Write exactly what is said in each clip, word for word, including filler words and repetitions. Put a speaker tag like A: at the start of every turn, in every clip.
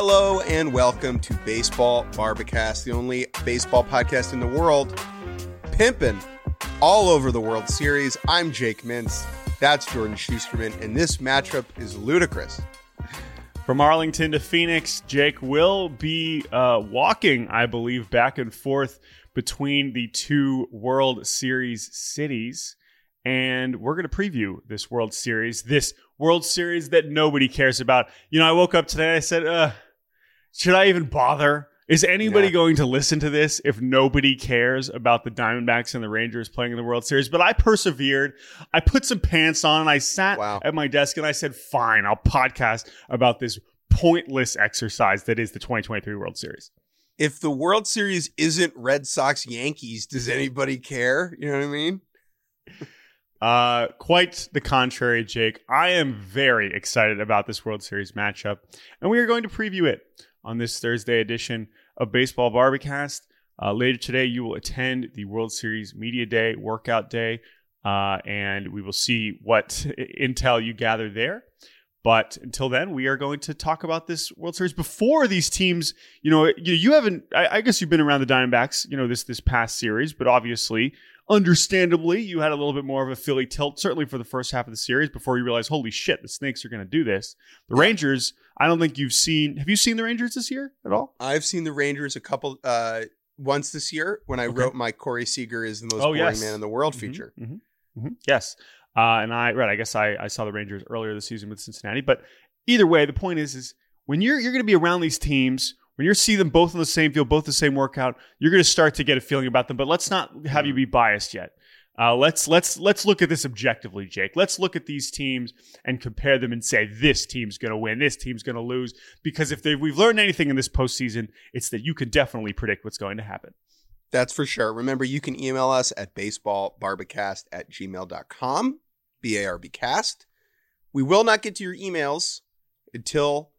A: Hello and welcome to Baseball Barbacast, the only baseball podcast in the world, pimping all over the World Series. I'm Jake Mintz. That's Jordan Schusterman, and this matchup is ludicrous.
B: From Arlington to Phoenix, Jake will be uh, walking, I believe, back and forth between the two World Series cities. And we're going to preview this World Series, this World Series that nobody cares about. You know, I woke up today and I said, uh, should I even bother? Is anybody yeah. going to listen to this if nobody cares about the Diamondbacks and the Rangers playing in the World Series? But I persevered. I put some pants on and I sat wow. at my desk and I said, fine, I'll podcast about this pointless exercise that is the twenty twenty-three World Series.
A: If the World Series isn't Red Sox Yankees, does anybody care? You know what I mean?
B: Uh, quite the contrary, Jake. I am very excited about this World Series matchup, and we are going to preview it on this Thursday edition of Baseball Barbacast. Uh, later today, you will attend the World Series Media Day, Workout Day, uh, and we will see what intel you gather there. But until then, we are going to talk about this World Series before these teams. You know, you, you haven't. I, I guess you've been around the Diamondbacks, you know, this this past series, but obviously, understandably, you had a little bit more of a Philly tilt, certainly for the first half of the series, before you realized, holy shit, the Snakes are going to do this. The Rangers, I don't think you've seen. Have you seen the Rangers this year at all?
A: I've seen the Rangers a couple uh, once this year when I okay. wrote my Corey Seager is the most
B: oh,
A: boring
B: yes.
A: man in the world
B: mm-hmm,
A: feature.
B: Mm-hmm, mm-hmm. Yes. Uh, and I, right, I guess I, I saw the Rangers earlier this season with Cincinnati. But either way, the point is, is when you're you're going to be around these teams, when you see them both on the same field, both the same workout, you're going to start to get a feeling about them. But let's not have you be biased yet. Uh, let's let's let's look at this objectively, Jake. Let's look at these teams and compare them and say this team's going to win, this team's going to lose. Because if we've learned anything in this postseason, it's that you can definitely predict what's going to happen.
A: That's for sure. Remember, you can email us at baseballbarbacast at gmail dot com, B A R B cast. We will not get to your emails until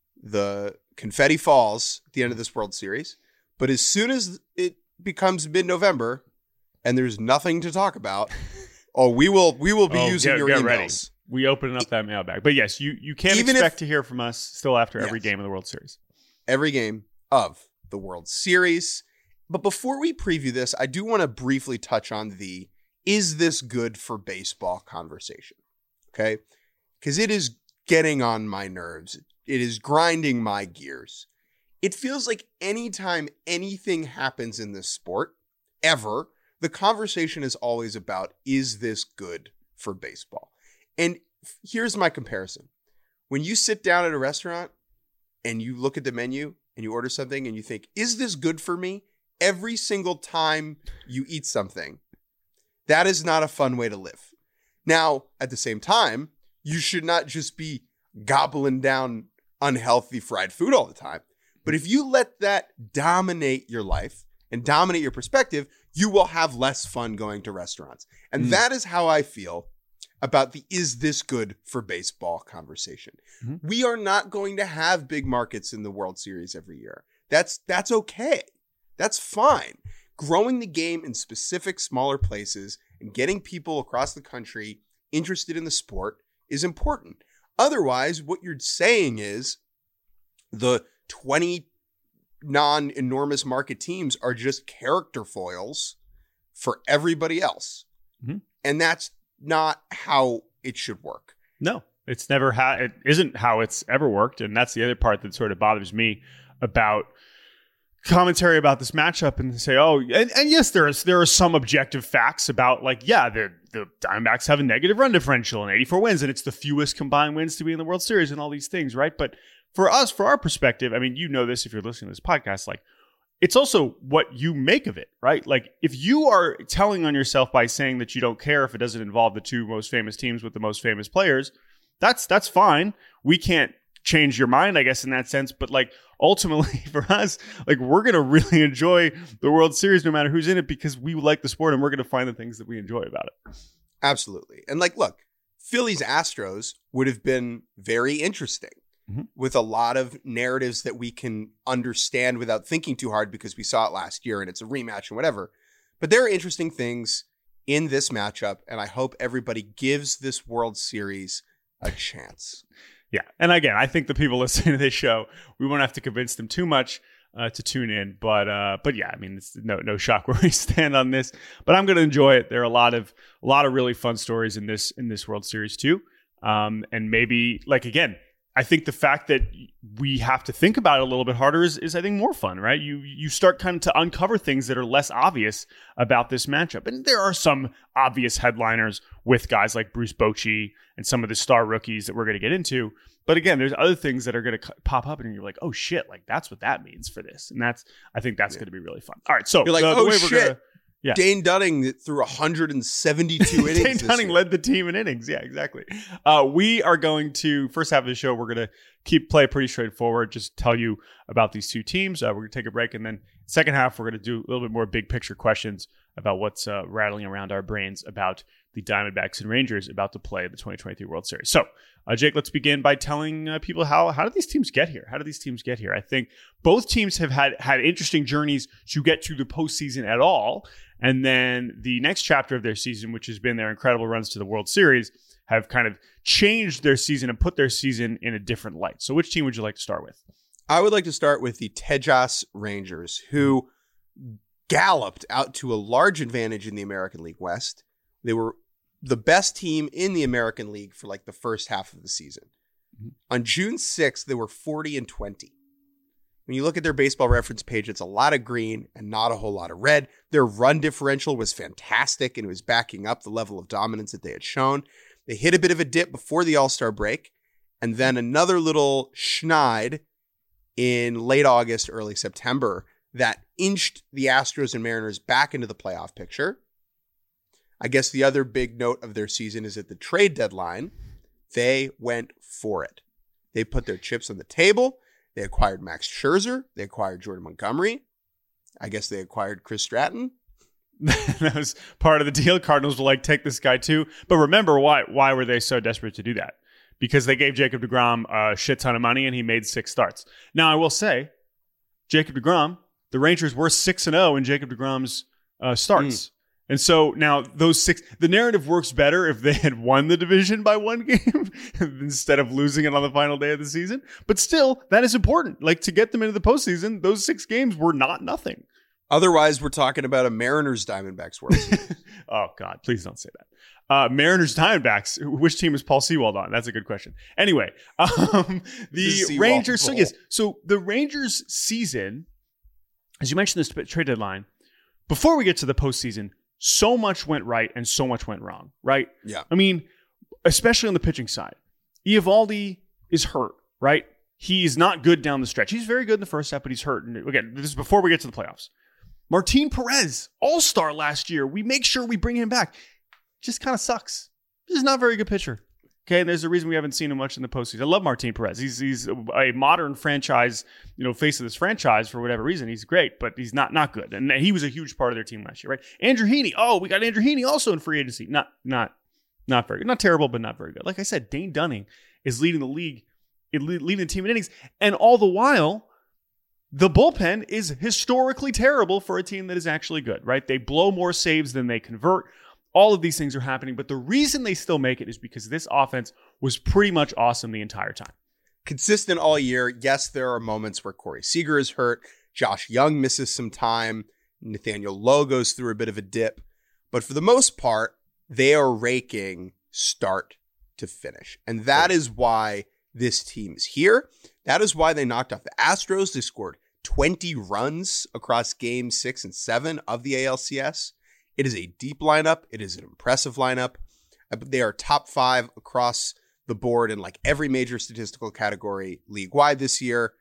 A: the confetti falls at the end of this World Series. But as soon as it becomes mid-November and there's nothing to talk about, oh, we will we will be
B: oh,
A: using
B: get,
A: your
B: get
A: emails.
B: Ready. We open up that mailbag. But yes, you, you can Even expect if, to hear from us still after every yes. game of the World Series.
A: Every game of the World Series. But before we preview this, I do want to briefly touch on the is this good for baseball conversation, okay? Because it is getting on my nerves. It is grinding my gears. It feels like anytime anything happens in this sport, ever, the conversation is always about, is this good for baseball? And here's my comparison. When you sit down at a restaurant and you look at the menu and you order something and you think, is this good for me? Every single time you eat something, that is not a fun way to live. Now, at the same time, you should not just be gobbling down unhealthy fried food all the time. But if you let that dominate your life and dominate your perspective, you will have less fun going to restaurants. And mm. that is how I feel about the is this good for baseball conversation. Mm-hmm. We are not going to have big markets in the World Series every year. That's that's okay. That's fine. Growing the game in specific smaller places and getting people across the country interested in the sport is important. Otherwise, what you're saying is the twenty non-enormous market teams are just character foils for everybody else. Mm-hmm. And that's not how it should work.
B: No, it's never how it isn't how it's ever worked. And that's the other part that sort of bothers me about commentary about this matchup and say, oh, and, and yes, there is there are some objective facts about, like, yeah, the the Diamondbacks have a negative run differential and eighty-four wins, and it's the fewest combined wins to be in the World Series and all these things, right? But for us, for our perspective, I mean, you know this if you're listening to this podcast, like, it's also what you make of it, right? Like, if you are telling on yourself by saying that you don't care if it doesn't involve the two most famous teams with the most famous players, that's that's fine. We can't change your mind, I guess, in that sense. But, like, ultimately for us, like, we're going to really enjoy the World Series no matter who's in it because we like the sport and we're going to find the things that we enjoy about it.
A: Absolutely. And, like, look, Phillies Astros would have been very interesting mm-hmm. with a lot of narratives that we can understand without thinking too hard because we saw it last year and it's a rematch and whatever. But there are interesting things in this matchup, and I hope everybody gives this World Series a chance.
B: Yeah. And again, I think the people listening to this show, we won't have to convince them too much uh, to tune in. But uh, but yeah, I mean, it's no no shock where we stand on this. But I'm going to enjoy it. There are a lot of a lot of really fun stories in this in this World Series too. Um, and maybe like again, I think the fact that we have to think about it a little bit harder is, is I think more fun, right? You you start kind of to uncover things that are less obvious about this matchup. And there are some obvious headliners with guys like Bruce Bochy and some of the star rookies that we're going to get into. But again, there's other things that are going to pop up and you're like, oh shit, like that's what that means for this. And that's, I think that's yeah. going to be really fun. All right. So
A: you're like,
B: the,
A: oh
B: the way
A: shit.
B: We're gonna, Yeah.
A: Dane Dunning threw one hundred seventy-two innings.
B: Dane Dunning
A: year.
B: led the team in innings. Yeah, exactly. Uh, we are going to, first half of the show, we're going to keep play pretty straightforward, just tell you about these two teams. Uh, we're going to take a break. And then second half, we're going to do a little bit more big picture questions about what's uh, rattling around our brains about the Diamondbacks and Rangers about to play the twenty twenty-three World Series. So, uh, Jake, let's begin by telling uh, people how how did these teams get here? How did these teams get here? I think both teams have had, had interesting journeys to get to the postseason at all. And then the next chapter of their season, which has been their incredible runs to the World Series, have kind of changed their season and put their season in a different light. So which team would you like to start with?
A: I would like to start with the Tejas Rangers, who galloped out to a large advantage in the American League West. They were the best team in the American League for like the first half of the season. Mm-hmm. On June sixth, they were forty and twenty. When you look at their baseball reference page, it's a lot of green and not a whole lot of red. Their run differential was fantastic and it was backing up the level of dominance that they had shown. They hit a bit of a dip before the All-Star break and then another little schneid in late August, early September that inched the Astros and Mariners back into the playoff picture. I guess the other big note of their season is at the trade deadline, they went for it. They put their chips on the table. They acquired Max Scherzer. They acquired Jordan Montgomery. I guess they acquired Chris Stratton.
B: That was part of the deal. Cardinals were like, take this guy too. But remember, why why were they so desperate to do that? Because they gave Jacob deGrom a shit ton of money and he made six starts. Now, I will say, Jacob deGrom, the Rangers were six and oh in Jacob deGrom's uh, starts. Mm. And so now those six, the narrative works better if they had won the division by one game instead of losing it on the final day of the season. But still, that is important. Like to get them into the postseason, those six games were not nothing.
A: Otherwise, we're talking about a Mariners Diamondbacks World Series.
B: Oh, God, please don't say that. Uh, Mariners Diamondbacks. Which team is Paul Sewald on? That's a good question. Anyway, um, the, the Rangers. So, yes, so the Rangers season, as you mentioned, this trade deadline, before we get to the postseason, so much went right and so much went wrong, right?
A: Yeah.
B: I mean, especially on the pitching side. Eovaldi is hurt, right? He's not good down the stretch. He's very good in the first half, but he's hurt. And again, this is before we get to the playoffs. Martin Perez, all-star last year. We make sure we bring him back. Just kind of sucks. He's not a very good pitcher. Okay, and there's a reason we haven't seen him much in the postseason. I love Martin Perez. He's he's a modern franchise, you know, face of this franchise for whatever reason. He's great, but he's not not good. And he was a huge part of their team last year, right? Andrew Heaney. Oh, we got Andrew Heaney also in free agency. Not not not very good. Not terrible, but not very good. Like I said, Dane Dunning is leading the league, leading the team in innings, and all the while, the bullpen is historically terrible for a team that is actually good, right? They blow more saves than they convert. All of these things are happening, but the reason they still make it is because this offense was pretty much awesome the entire time.
A: Consistent all year. Yes, there are moments where Corey Seager is hurt. Josh Young misses some time. Nathaniel Lowe goes through a bit of a dip. But for the most part, they are raking start to finish. And that is why this team is here. That is why they knocked off the Astros. They scored twenty runs across games six and seven of the A L C S. It is a deep lineup. It is an impressive lineup. They are top five across the board in like every major statistical category league-wide this year.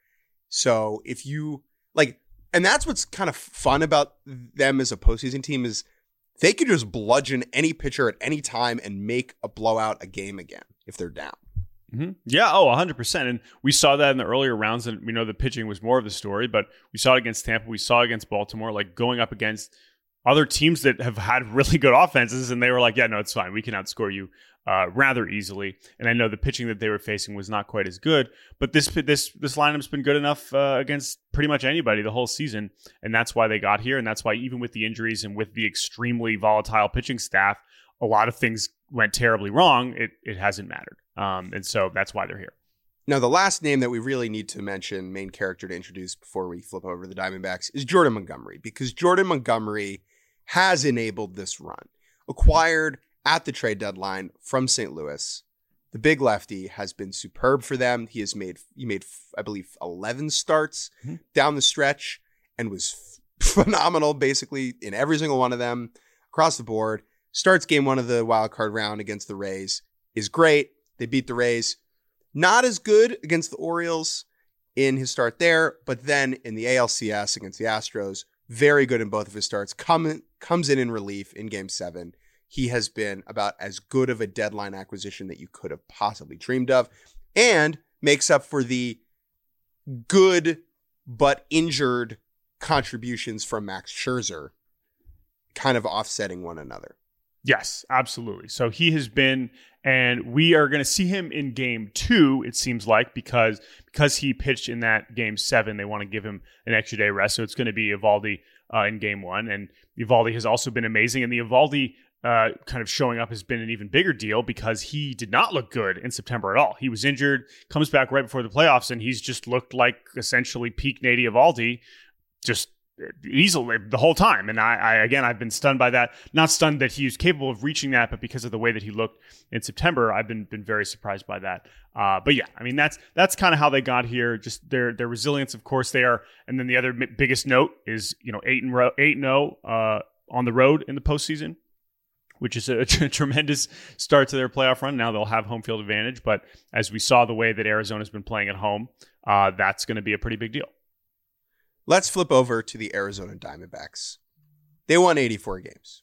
A: So if you like, and that's what's kind of fun about them as a postseason team is they could just bludgeon any pitcher at any time and make a blowout a game again if they're down.
B: Mm-hmm. Yeah, oh, one hundred percent. And we saw that in the earlier rounds, and we know the pitching was more of the story, but we saw it against Tampa. We saw it against Baltimore, like going up against other teams that have had really good offenses, and they were like, yeah, no, it's fine. We can outscore you uh, rather easily. And I know the pitching that they were facing was not quite as good, but this this this lineup's been good enough uh, against pretty much anybody the whole season, and that's why they got here, and that's why even with the injuries and with the extremely volatile pitching staff, a lot of things went terribly wrong. It it hasn't mattered, um, and so that's why they're here.
A: Now, the last name that we really need to mention, main character to introduce before we flip over to the Diamondbacks, is Jordan Montgomery, because Jordan Montgomery has enabled this run. Acquired at the trade deadline from Saint Louis, the big lefty has been superb for them. He has made, he made, I believe, eleven starts mm-hmm. down the stretch and was f- phenomenal, basically, in every single one of them across the board. Starts game one of the wild card round against the Rays, is great. They beat the Rays. Not as good against the Orioles in his start there, but then in the A L C S against the Astros, very good in both of his starts. Come, comes in in relief in game seven. He has been about as good of a deadline acquisition that you could have possibly dreamed of, and makes up for the good but injured contributions from Max Scherzer, kind of offsetting one another.
B: Yes, absolutely. So he has been, and we are going to see him in game two, it seems like, because because he pitched in that game seven, they want to give him an extra day rest. So it's going to be Eovaldi uh, in game one. And Eovaldi has also been amazing. And the Eovaldi uh, kind of showing up has been an even bigger deal because he did not look good in September at all. He was injured, comes back right before the playoffs, and he's just looked like essentially peak Nady Eovaldi, just easily the whole time. And I, I, again, I've been stunned by that. Not stunned that he's capable of reaching that, but because of the way that he looked in September, I've been been very surprised by that. Uh, but yeah, I mean, that's that's kind of how they got here. Just their their resilience, of course, they are. And then the other m- biggest note is, you know, eight and ro- eight and zero uh, on the road in the postseason, which is a, a tremendous start to their playoff run. Now they'll have home field advantage, but as we saw the way that Arizona's been playing at home, uh, that's going to be a pretty big deal.
A: Let's flip over to the Arizona Diamondbacks. They won eighty-four games,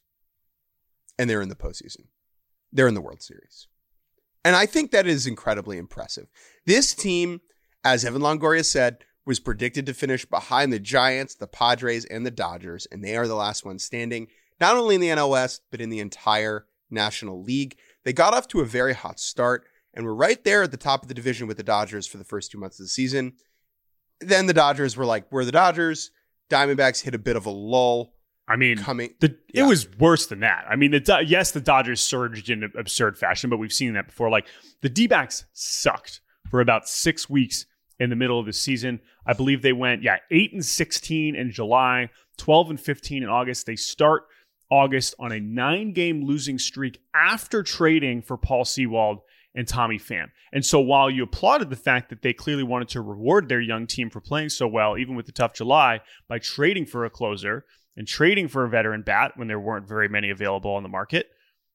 A: and they're in the postseason. They're in the World Series. And I think that is incredibly impressive. This team, as Evan Longoria said, was predicted to finish behind the Giants, the Padres, and the Dodgers, and they are the last ones standing, not only in the N L West, but in the entire National League. They got off to a very hot start, and were right there at the top of the division with the Dodgers for the first two months of the season. Then the Dodgers were like, we're the Dodgers. Diamondbacks hit a bit of a lull.
B: I mean,
A: coming,
B: the, it
A: yeah.
B: was worse than that. I mean, the yes, the Dodgers surged in absurd fashion, but we've seen that before. Like, the D-backs sucked for about six weeks in the middle of the season. I believe they went, yeah, eight and sixteen in July, twelve and fifteen in August. They start August on a nine-game losing streak after trading for Paul Sewald and Tommy Pham. And so while you applauded the fact that they clearly wanted to reward their young team for playing so well, even with the tough July, by trading for a closer and trading for a veteran bat when there weren't very many available on the market,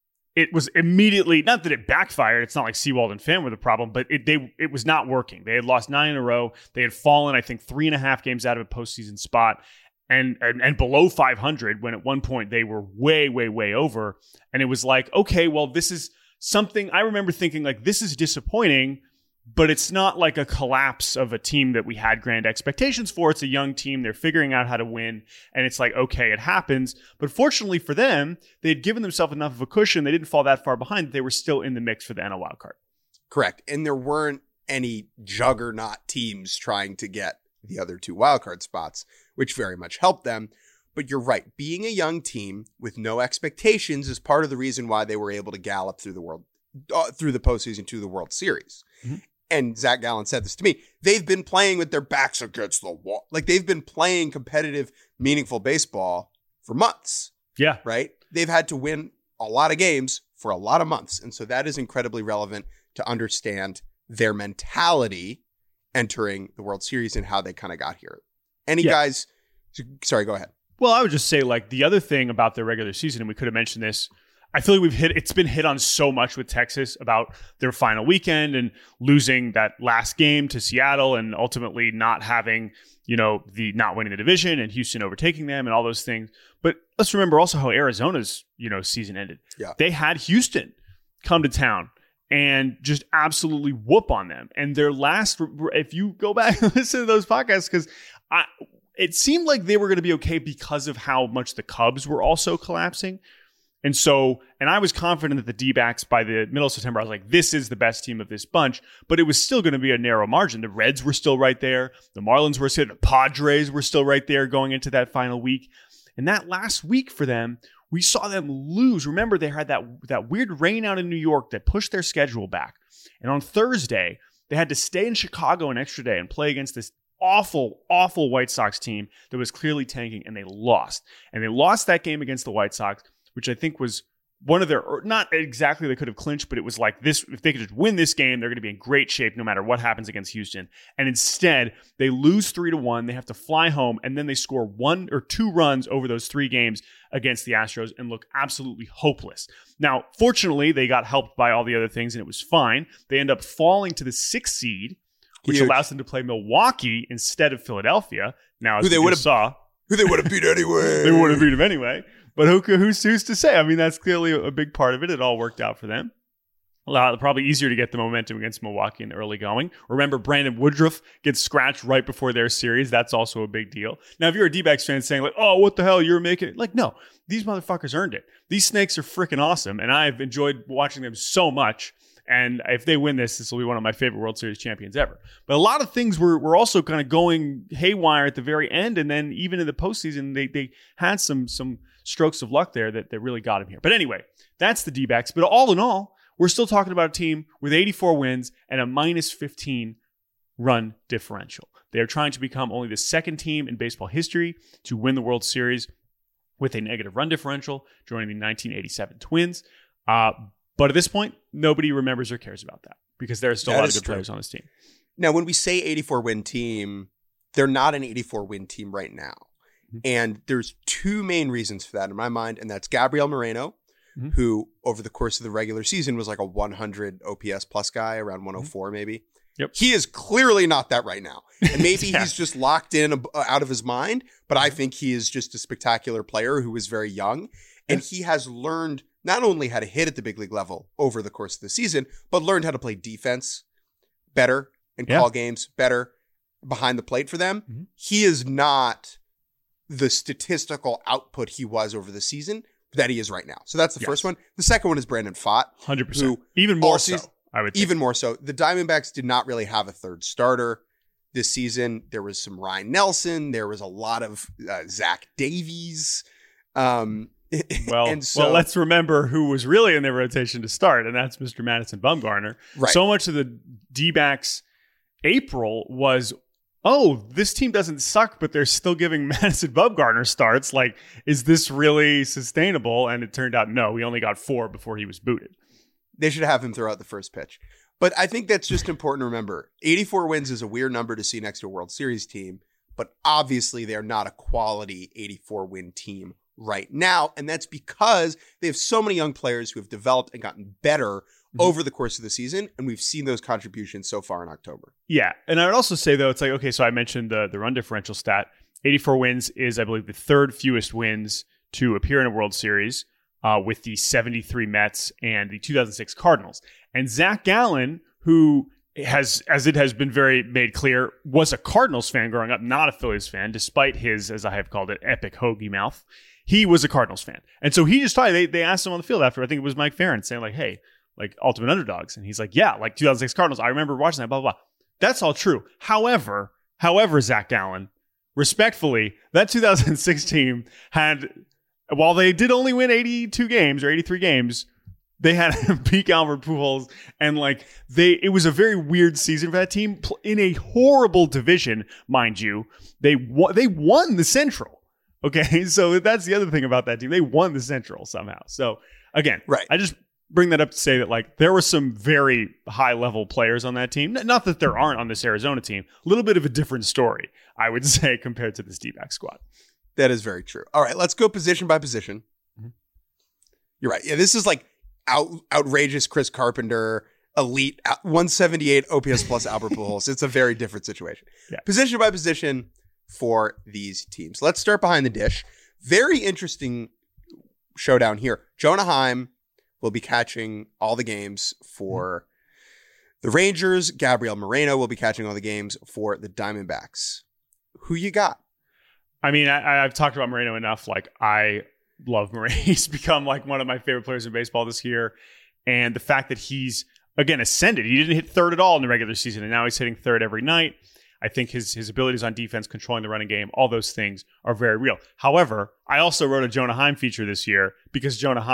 B: it was immediately, not that it backfired, it's not like Sewald and Pham were the problem, but it they it was not working. They had lost nine in a row. They had fallen, I think, three and a half games out of a postseason spot and, and, and below five hundred when at one point they were way, way, way over. And it was like, okay, well, this is something I remember thinking like, this is disappointing, but it's not like a collapse of a team that we had grand expectations for. It's a young team. They're figuring out how to win. And it's like, okay, it happens. But fortunately for them, they had given themselves enough of a cushion. They didn't fall that far behind. They were still in the mix for the N L wildcard.
A: Correct. And there weren't any juggernaut teams trying to get the other two wildcard spots, which very much helped them. But you're right. Being a young team with no expectations is part of the reason why they were able to gallop through the world, uh, through the postseason to the World Series. Mm-hmm. And Zach Gallen said this to me. They've been playing with their backs against the wall. Like, they've been playing competitive, meaningful baseball for months.
B: Yeah.
A: Right? They've had to win a lot of games for a lot of months. And so that is incredibly relevant to understand their mentality entering the World Series and how they kind of got here. Any yeah. guys? Sorry, go ahead.
B: Well, I would just say, like, the other thing about their regular season, and we could have mentioned this, I feel like we've hit, it's been hit on so much with Texas about their final weekend and losing that last game to Seattle and ultimately not having, you know, the not winning the division and Houston overtaking them and all those things. But let's remember also how Arizona's, you know, season ended. Yeah. They had Houston come to town and just absolutely whoop on them. And their last, if you go back and listen to those podcasts, because I, it seemed like they were going to be okay because of how much the Cubs were also collapsing. And so, and I was confident that the D-backs by the middle of September, I was like, this is the best team of this bunch, but it was still going to be a narrow margin. The Reds were still right there. The Marlins were still, the Padres were still right there going into that final week. And that last week for them, we saw them lose. Remember, they had that, that weird rain out in New York that pushed their schedule back. And on Thursday, They had to stay in Chicago an extra day and play against this awful, awful White Sox team that was clearly tanking, and they lost. And they lost that game against the White Sox, which I think was one of their, not exactly they could have clinched, but it was like this, if they could just win this game, they're going to be in great shape no matter what happens against Houston. And instead, they lose three to one. They have to fly home, and then they score one or two runs over those three games against the Astros and look absolutely hopeless. Now, fortunately, they got helped by all the other things, and it was fine. They end up falling to the sixth seed, which
A: Huge.
B: allows them to play Milwaukee instead of Philadelphia. Now, as
A: Who they
B: we
A: would
B: just
A: have
B: saw,
A: who they would have beat anyway.
B: they would have beat him anyway. But who, who's, who's to say? I mean, that's clearly a big part of it. It all worked out for them. Uh, probably easier to get the momentum against Milwaukee in the early going. Remember, Brandon Woodruff gets scratched right before their series. That's also a big deal. Now, if you're a D-backs fan saying like, oh, what the hell, you're making it. Like, no, these motherfuckers earned it. These Snakes are freaking awesome, and I've enjoyed watching them so much. And if they win this, this will be one of my favorite World Series champions ever. But a lot of things were, were also kind of going haywire at the very end. And then even in the postseason, they they had some some strokes of luck there that, that really got him here. But anyway, that's the D-backs. But all in all, we're still talking about a team with eighty-four wins and a minus fifteen run differential. They are trying to become only the second team in baseball history to win the World Series with a negative run differential, joining the nineteen eighty-seven Twins. Uh, but at this point, nobody remembers or cares about that because there are still
A: That
B: a lot of
A: is
B: good
A: true.
B: players on this team.
A: Now, when we say eighty-four win team, they're not an eighty-four win team right now. Mm-hmm. And there's two main reasons for that in my mind, and that's Gabriel Moreno, mm-hmm. who over the course of the regular season was like a one hundred O P S plus guy, around one oh four mm-hmm. maybe.
B: Yep.
A: He is clearly not that right now. And maybe
B: yeah.
A: he's just locked in uh, out of his mind, but I think he is just a spectacular player who is very young. And yeah. he has learned not only how to hit at the big league level over the course of the season, but learned how to play defense better and
B: yeah.
A: call games better behind the plate for them. Mm-hmm. He is not the statistical output he was over the season that he is right now. So that's the yes. first one. The second one is Brandon Pfaadt.
B: one hundred percent. Who even more so,
A: season,
B: I would think.
A: Even more so. The Diamondbacks did not really have a third starter this season. There was some Ryan Nelson. There was a lot of uh, Zach Davies. Um,
B: Well,
A: and so,
B: well, let's remember who was really in their rotation to start, and that's Mister Madison Bumgarner.
A: Right.
B: So much of the D-backs April was, oh, this team doesn't suck, but they're still giving Madison Bumgarner starts. Like, is this really sustainable? And it turned out, no, he only got four before he was booted.
A: They should have him throw out the first pitch. But I think that's just important to remember. eighty-four wins is a weird number to see next to a World Series team, but obviously they're not a quality eighty-four win team right now, and that's because they have so many young players who have developed and gotten better mm-hmm. over the course of the season, and we've seen those contributions so far in October.
B: Yeah, and I would also say, though, it's like, okay, so I mentioned the, the run differential stat. eighty-four wins is, I believe, the third fewest wins to appear in a World Series uh, with the seventy-three Mets and the two thousand six Cardinals. And Zach Gallen, who has, as it has been very made clear, was a Cardinals fan growing up, not a Phillies fan, despite his, as I have called it, epic hoagie mouth. He was a Cardinals fan. And so he just thought, they, they asked him on the field after, I think it was Mike Farron, saying like, hey, like ultimate underdogs. And he's like, yeah, like two thousand six Cardinals. I remember watching that, blah, blah, blah. That's all true. However, however, Zach Gallen, respectfully, that two thousand six team had, while they did only win eighty-two games or eighty-three games, they had peak Albert Pujols, and like they, it was a very weird season for that team in a horrible division, mind you. They won, they won the Central. Okay, so that's the other thing about that team. They won the Central somehow. So again,
A: right.
B: I just bring that up to say that like there were some very high level players on that team. Not that there aren't on this Arizona team. A little bit of a different story, I would say, compared to this D-back squad.
A: That is very true. All right, let's go position by position. Mm-hmm. You're right. Yeah, this is like out, outrageous Chris Carpenter, elite one seventy-eight O P S plus Albert Pujols. It's a very different situation.
B: Yeah.
A: Position by position for these teams. Let's start behind the dish. Very interesting showdown here. Jonah Heim will be catching all the games for the Rangers. Gabriel Moreno will be catching all the games for the Diamondbacks. Who you got?
B: I mean, I, I've talked about Moreno enough. Like, I love Moreno. He's become like one of my favorite players in baseball this year. And the fact that he's, again, ascended. He didn't hit third at all in the regular season, and now he's hitting third every night. I think his his abilities on defense, controlling the running game, all those things are very real. However, I also wrote a Jonah Heim feature this year because Jonah Heim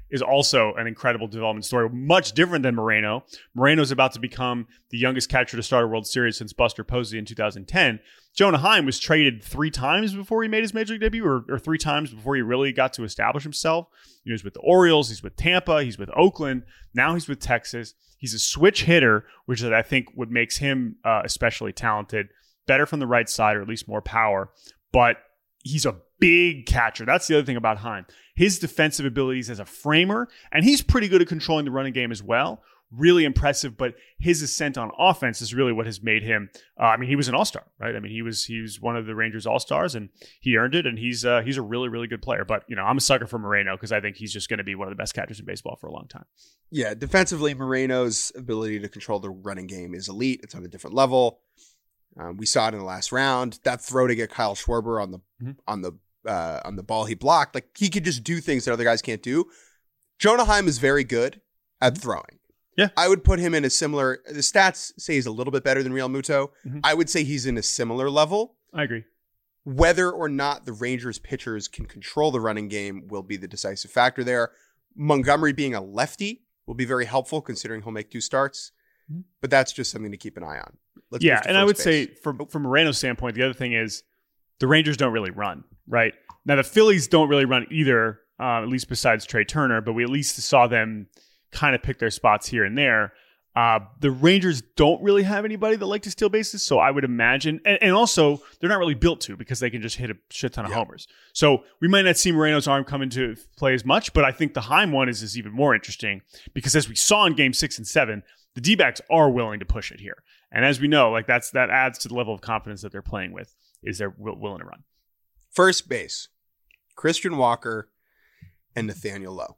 B: is also an incredible development story, much different than Moreno. Moreno's about to become the youngest catcher to start a World Series since Buster Posey in two thousand ten. Jonah Heim was traded three times before he made his major league debut, or, or three times before he really got to establish himself. He was with the Orioles, he's with Tampa, he's with Oakland, now he's with Texas. He's a switch hitter, which I think what makes him uh, especially talented, better from the right side, or at least more power. But he's a big catcher. That's the other thing about Heim. His defensive abilities as a framer, and he's pretty good at controlling the running game as well. Really impressive, but his ascent on offense is really what has made him. Uh, I mean, he was an all-star, right? I mean, he was he was one of the Rangers all-stars, and he earned it. And he's uh, he's a really really good player. But you know, I'm a sucker for Moreno because I think he's just going to be one of the best catchers in baseball for a long time.
A: Yeah, defensively, Moreno's ability to control the running game is elite. It's on a different level. Um, we saw it in the last round. That throw to get Kyle Schwarber on the mm-hmm. on the uh, on the ball he blocked, like he could just do things that other guys can't do. Jonah Heim is very good at throwing.
B: Yeah,
A: I would put him in a similar. The stats say he's a little bit better than Real Muto. Mm-hmm. I would say he's in a similar level.
B: I agree.
A: Whether or not the Rangers pitchers can control the running game will be the decisive factor there. Montgomery being a lefty will be very helpful considering he'll make two starts. Mm-hmm. But that's just something to keep an eye on. Let's
B: yeah, and I would base. say from from Moreno's standpoint, the other thing is the Rangers don't really run, right? Now the Phillies don't really run either, uh, at least besides Trey Turner, but we at least saw them kind of pick their spots here and there. Uh, the Rangers don't really have anybody that like to steal bases, so I would imagine, and, and also they're not really built to because they can just hit a shit ton of yeah. homers. So we might not see Moreno's arm come into play as much, but I think the Heim one is, is even more interesting because as we saw in game six and seven, the D-backs are willing to push it here. And as we know, like that's that adds to the level of confidence that they're playing with, is they're w- willing to run.
A: First base, Christian Walker and Nathaniel Lowe.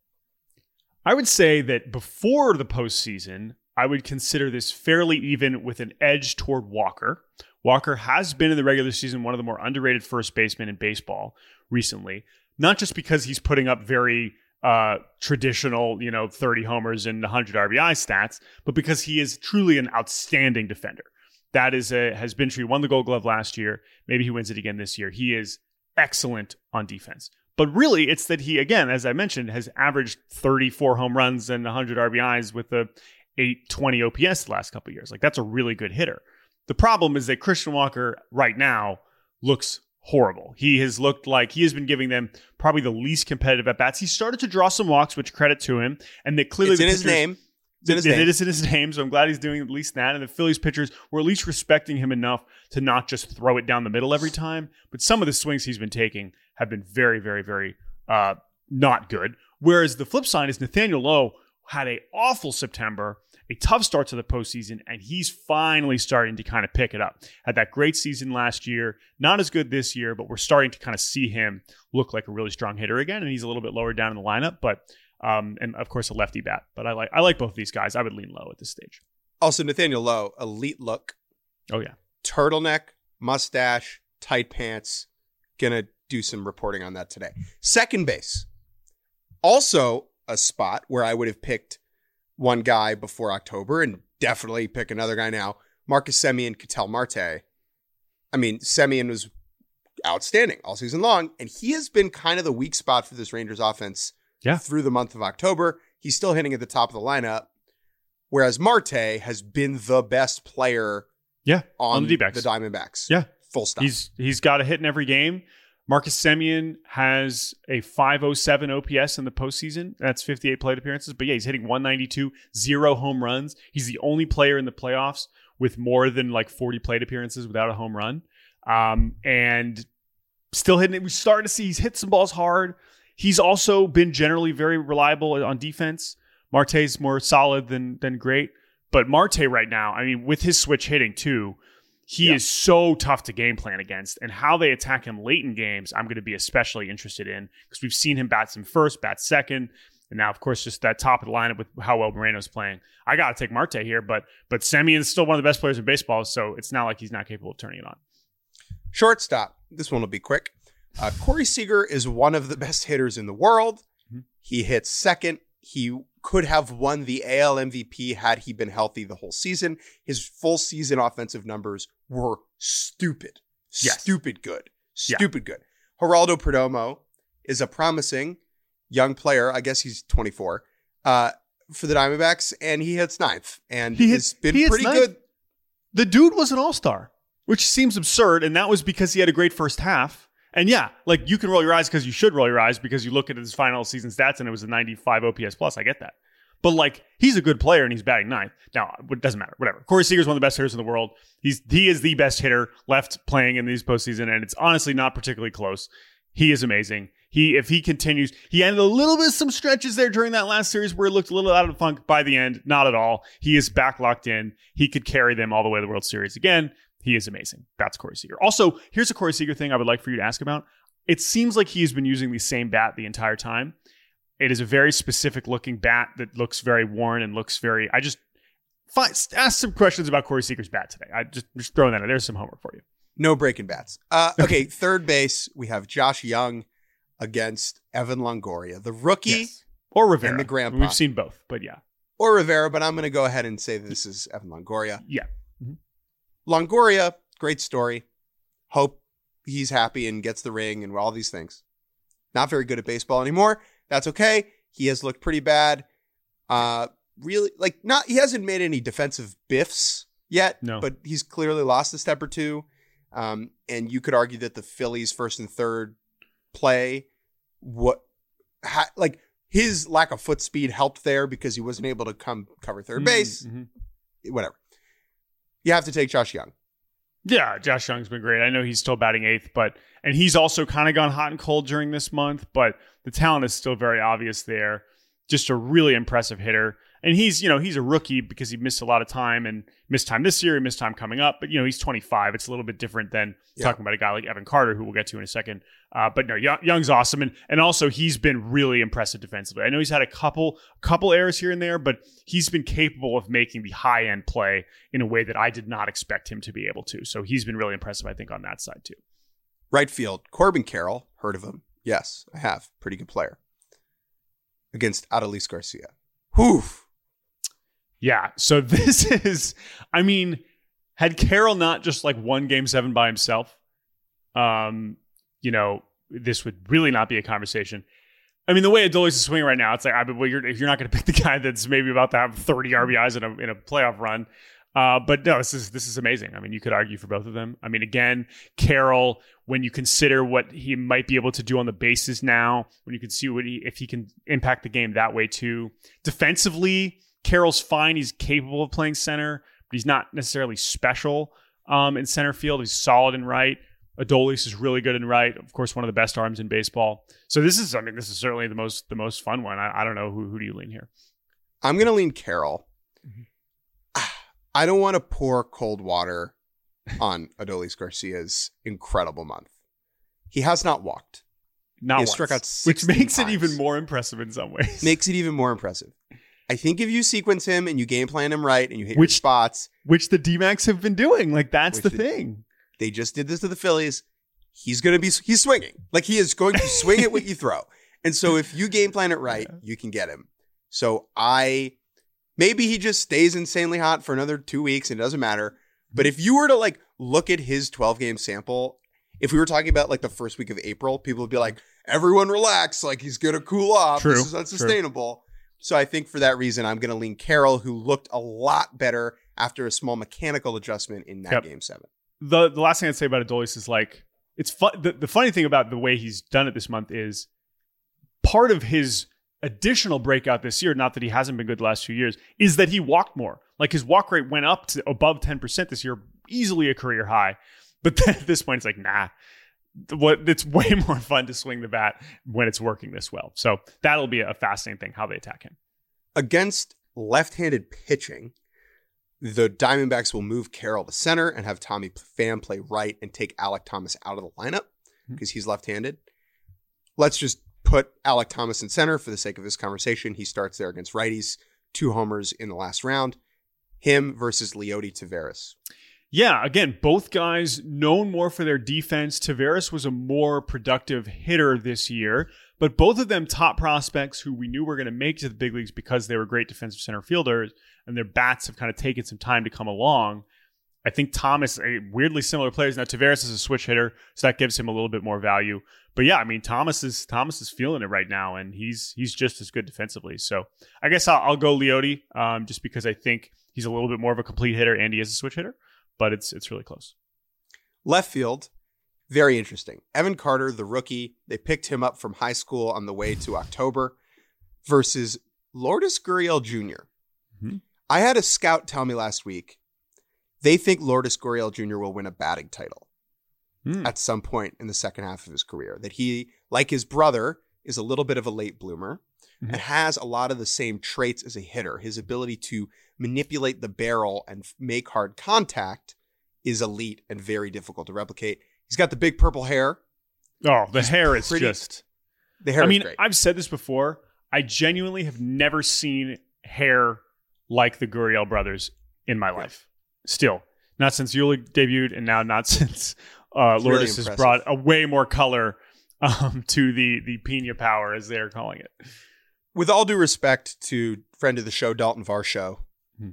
B: I would say that before the postseason, I would consider this fairly even with an edge toward Walker. Walker has been in the regular season one of the more underrated first basemen in baseball recently, not just because he's putting up very uh, traditional, you know, thirty homers and one hundred R B I stats, but because he is truly an outstanding defender. That is a, has been true. He won the Gold Glove last year. Maybe he wins it again this year. He is excellent on defense. But really, it's that he, again, as I mentioned, has averaged thirty-four home runs and one hundred R B Is with a eight twenty O P S the last couple of years. Like, that's a really good hitter. The problem is that Christian Walker right now looks horrible. He has looked like he has been giving them probably the least competitive at-bats. He started to draw some walks, which credit to him. And they clearly...
A: It's in his name. It's in his name.
B: It is in his name, so I'm glad he's doing at least that. And the Phillies pitchers were at least respecting him enough to not just throw it down the middle every time. But some of the swings he's been taking have been very, very, very uh, not good. Whereas the flip side is Nathaniel Lowe had an awful September, a tough start to the postseason, and he's finally starting to kind of pick it up. Had that great season last year, not as good this year, but we're starting to kind of see him look like a really strong hitter again, and he's a little bit lower down in the lineup, but um, and of course a lefty bat. But I like I like both of these guys. I would lean Lowe at this stage.
A: Also, Nathaniel Lowe, elite look.
B: Oh yeah,
A: turtleneck, mustache, tight pants. Gonna do some reporting on that today. Second base, also a spot where I would have picked one guy before October and definitely pick another guy now. Marcus Semien, Ketel Marte. I mean, Semien was outstanding all season long, and he has been kind of the weak spot for this Rangers offense
B: yeah.
A: through the month of October. He's still hitting at the top of the lineup, whereas Marte has been the best player
B: yeah,
A: on,
B: on the D-backs.
A: the Diamondbacks.
B: Yeah.
A: Full stop.
B: He's He's got a hit in every game. Marcus Semien has a five oh seven O P S in the postseason. That's fifty-eight plate appearances. But yeah, he's hitting one ninety-two, zero home runs. He's the only player in the playoffs with more than like forty plate appearances without a home run. Um, and still hitting it. We're starting to see he's hit some balls hard. He's also been generally very reliable on defense. Marte's more solid than than great. But Marte right now, I mean, with his switch hitting too, he yeah. is so tough to game plan against, and how they attack him late in games, I'm going to be especially interested in because we've seen him bat some first, bat second, and now, of course, just that top of the lineup with how well Moreno's playing. I got to take Marte here, but but Semien is still one of the best players in baseball, so it's not like he's not capable of turning it on.
A: Shortstop. This one will be quick. Uh, Corey Seager is one of the best hitters in the world. Mm-hmm. He hits second. He could have won the A L M V P had he been healthy the whole season. His full season offensive numbers were stupid.
B: Yes.
A: Stupid good. Stupid yeah. good. Geraldo Perdomo is a promising young player. I guess he's twenty-four uh, for the Diamondbacks, and he hits ninth, and
B: He
A: has
B: hits-
A: been
B: he hits
A: pretty
B: ninth.
A: good.
B: The dude was an all-star, which seems absurd, and that was because he had a great first half. And yeah, like you can roll your eyes because you should roll your eyes because you look at his final season stats and it was a ninety-five O P S plus. I get that. But like he's a good player and he's batting ninth. Now, it doesn't matter. Whatever. Corey Seager's one of the best hitters in the world. He's he is the best hitter left playing in these postseason, and it's honestly not particularly close. He is amazing. He if he continues, he ended a little bit of some stretches there during that last series where he looked a little out of the funk. By the end, not at all. He is back locked in. He could carry them all the way to the World Series again. He is amazing. That's Corey Seager. Also, here's a Corey Seager thing I would like for you to ask about. It seems like he's been using the same bat the entire time. It is a very specific looking bat that looks very worn and looks very. I just find, ask some questions about Corey Seager's bat today. I just just throwing that in. There's some homework for you.
A: No breaking bats. Uh, okay, third base, we have Josh Young against Evan Longoria, the rookie,
B: Yes. Or Rivera.
A: and the grandpa.
B: We've seen both, but yeah.
A: or Rivera, but I'm going to go ahead and say that this is Evan Longoria.
B: Yeah.
A: Longoria, great story. Hope he's happy and gets the ring and all these things. Not very good at baseball anymore. That's okay. He has looked pretty bad. Uh, really, like not. He hasn't made any defensive biffs yet,
B: No.
A: but he's clearly lost a step or two. Um, and you could argue that the Phillies' first and third play, what, ha, like his lack of foot speed helped there because he wasn't able to come cover third base.
B: Mm-hmm.
A: Whatever. You have to take Josh Young.
B: Yeah, Josh Young's been great. I know he's still batting eighth, but and he's also kind of gone hot and cold during this month, but the talent is still very obvious there. Just a really impressive hitter. And he's, you know, he's a rookie because he missed a lot of time and missed time this year, he missed time coming up. But, you know, he's twenty-five. It's a little bit different than
A: Yeah.
B: talking about a guy like Evan Carter, who we'll get to in a second. Uh, but no, Young, Young's awesome. And and also he's been really impressive defensively. I know he's had a couple couple errors here and there, but he's been capable of making the high-end play in a way that I did not expect him to be able to. So he's been really impressive, I think, on that side too.
A: Right field, Corbin Carroll. Heard of him? Yes, I have. Pretty good player. Against Adolis Garcia. Whew.
B: Yeah. So this is, I mean, had Carroll not just like won game seven by himself, um, you know, this would really not be a conversation. I mean, the way Adolis is swinging right now, it's like, I mean, well, you're, if you're not going to pick the guy that's maybe about to have thirty R B Is in a, in a playoff run. Uh, but no, this is, this is amazing. I mean, you could argue for both of them. I mean, again, Carroll, when you consider what he might be able to do on the bases now, when you can see what he, if he can impact the game that way too. Defensively, Carroll's fine. He's capable of playing center, but he's not necessarily special um, in center field. He's solid in right. Adolis is really good in right. Of course, one of the best arms in baseball. So this is, I mean, this is certainly the most the most fun one. I, I don't know who who do you lean here.
A: I'm going to lean Carroll.
B: Mhm.
A: I don't want to pour cold water on Adolis Garcia's incredible month. He has not walked.
B: Not
A: He has
B: once,
A: struck out
B: which
A: sixteen
B: makes
A: times.
B: it even more impressive in some ways.
A: Makes it even more impressive. I think if you sequence him and you game plan him right and you hit your
B: Which-
A: spots,
B: Which the D-backs have been doing. Like, that's
A: Which
B: the
A: the-
B: thing.
A: they just did this to the Phillies. He's going to be, he's swinging. Like he is going to swing at what you throw. And so if you game plan it right,
B: Yeah.
A: you can get him. So I, maybe he just stays insanely hot for another two weeks and it doesn't matter. But if you were to like look at his twelve game sample, if we were talking about like the first week of April, people would be like, everyone relax. Like he's going to cool off.
B: True,
A: This is unsustainable. So I think for that reason, I'm going to lean Carroll, who looked a lot better after a small mechanical adjustment in that
B: Yep.
A: game seven.
B: The the last thing I'd say about Adolis is like, it's fun. The, the funny thing about the way he's done it this month is part of his additional breakout this year, not that he hasn't been good the last few years, is that he walked more. Like his walk rate went up to above ten percent this year, easily a career high. But then at this point, it's like, nah, what it's way more fun to swing the bat when it's working this well. So that'll be a fascinating thing, how they attack him.
A: Against left-handed pitching, the Diamondbacks will move Carroll to center and have Tommy Pham play right and take Alek Thomas out of the lineup because he's left-handed. Let's just put Alek Thomas in center for the sake of this conversation. He starts there against righties, two homers in the last round. Him versus Leody Taveras.
B: Yeah, again, both guys known more for their defense. Taveras was a more productive hitter this year, but both of them top prospects who we knew were going to make it to the big leagues because they were great defensive center fielders, and their bats have kind of taken some time to come along. I think Thomas, a weirdly similar players. Now, Taveras is a switch hitter, so that gives him a little bit more value. but yeah, I mean, Thomas is Thomas is feeling it right now, and he's he's just as good defensively. So I guess I'll, I'll go Leote, um, just because I think he's a little bit more of a complete hitter and he is a switch hitter, but it's it's really close.
A: Left field, very interesting. Evan Carter, the rookie, they picked him up from high school on the way to October versus Lourdes Gurriel Junior Mm-hmm. I had a scout tell me last week they think Lourdes Gurriel Junior will win a batting title mm. at some point in the second half of his career. That he, like his brother, is a little bit of a late bloomer mm-hmm. and has a lot of the same traits as a hitter. His ability to manipulate the barrel and make hard contact is elite and very difficult to replicate. He's got the big purple hair.
B: Oh, the
A: He's
B: hair is
A: pretty,
B: just...
A: The hair
B: I mean,
A: is great.
B: I've said this before. I genuinely have never seen hair like the Gurriel brothers in my life. Still. Not since Yuli debuted, and now not since uh, Lourdes really has brought a way more color um, to the, the Pina power, as they're calling it.
A: With all due respect to friend of the show, Dalton Varsho, hmm.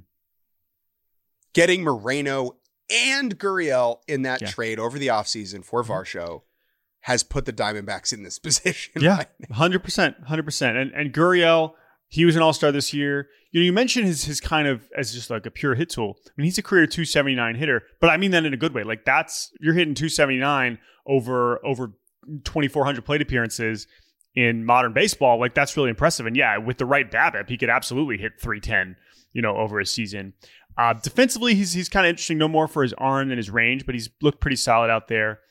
A: getting Moreno and Gurriel in that yeah. trade over the offseason for mm-hmm. Varsho has put the Diamondbacks in this position.
B: Yeah,
A: right
B: one hundred percent. one hundred percent. And, and Gurriel, he was an all-star this year. You know, you mentioned his his kind of as just like a pure hit tool. I mean, he's a career two seventy-nine hitter, but I mean that in a good way. Like that's, you're hitting two seventy-nine over, over twenty-four hundred plate appearances in modern baseball. Like that's really impressive. And yeah, with the right BABIP, he could absolutely hit three ten, you know, over a season. Uh, defensively, he's he's kind of interesting. No more for his arm than his range, but he's looked pretty solid out there.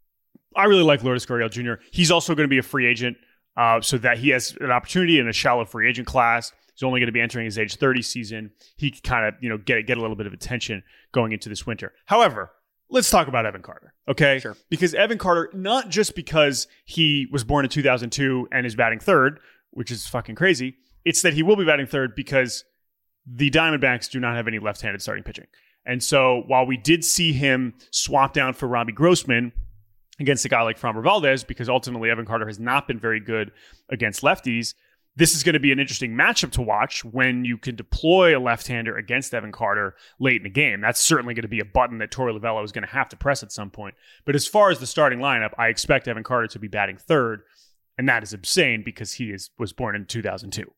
B: I really like Lourdes Gurriel Junior He's also going to be a free agent, uh, so that he has an opportunity in a shallow free agent class. He's only going to be entering his age thirty season. He could kind of, you know, get get a little bit of attention going into this winter. However, let's talk about Evan Carter, okay?
A: Sure.
B: Because Evan Carter, not just because he was born in two thousand two and is batting third, which is fucking crazy, it's that he will be batting third because the Diamondbacks do not have any left-handed starting pitching. And so while we did see him swap down for Robbie Grossman against a guy like Framber Valdez, because ultimately Evan Carter has not been very good against lefties, this is going to be an interesting matchup to watch when you can deploy a left-hander against Evan Carter late in the game. That's certainly going to be a button that Torey Lovullo is going to have to press at some point. But as far as the starting lineup, I expect Evan Carter to be batting third, and that is insane because he is was born in two thousand two.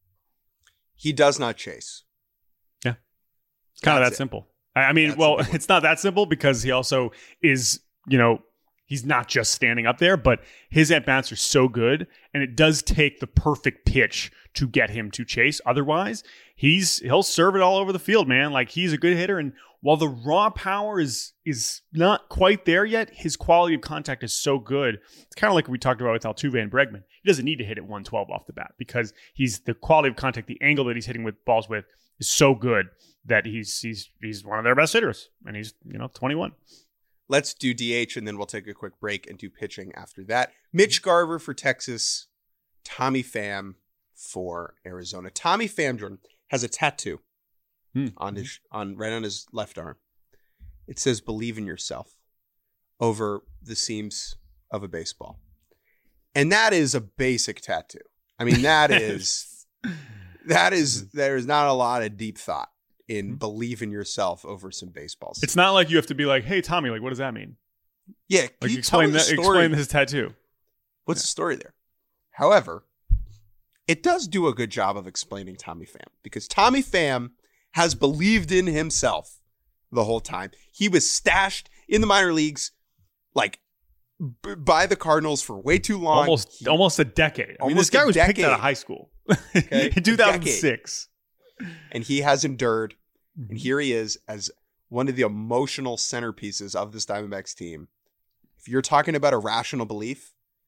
A: He does not chase.
B: Yeah. Kind of that it. simple. I mean, That's well, it's not that simple because he also is, you know, he's not just standing up there, but his at-bats are so good, and it does take the perfect pitch to get him to chase. Otherwise, he's he'll serve it all over the field, man. Like, he's a good hitter, and while the raw power is is not quite there yet, his quality of contact is so good. It's kind of like we talked about with Altuve and Bregman. He doesn't need to hit it one twelve off the bat because he's the quality of contact, the angle that he's hitting with balls with is so good that he's he's he's one of their best hitters, and he's, you know, twenty-one.
A: Let's do D H, and then we'll take a quick break and do pitching after that. Mitch Garver for Texas, Tommy Pham for Arizona. Tommy Pham, Jordan, has a tattoo hmm. on his on right on his left arm. It says "Believe in yourself" over the seams of a baseball, and that is a basic tattoo. I mean, that is that is there is not a lot of deep thought in believe in yourself over some baseballs.
B: It's not like you have to be like, hey, Tommy, like, what does that mean?
A: Yeah. Can
B: like,
A: you
B: explain
A: tell
B: that,
A: the story?
B: explain his tattoo.
A: What's
B: yeah.
A: the story there? However, it does do a good job of explaining Tommy Pham because Tommy Pham has believed in himself the whole time. He was stashed in the minor leagues like b- by the Cardinals for way too long.
B: Almost,
A: he,
B: almost a decade. I mean, this guy was
A: decade.
B: picked out of high school
A: Okay?
B: in two thousand six.
A: And he has endured, and here he is as one of the emotional centerpieces of this Diamondbacks team. If you're talking about irrational belief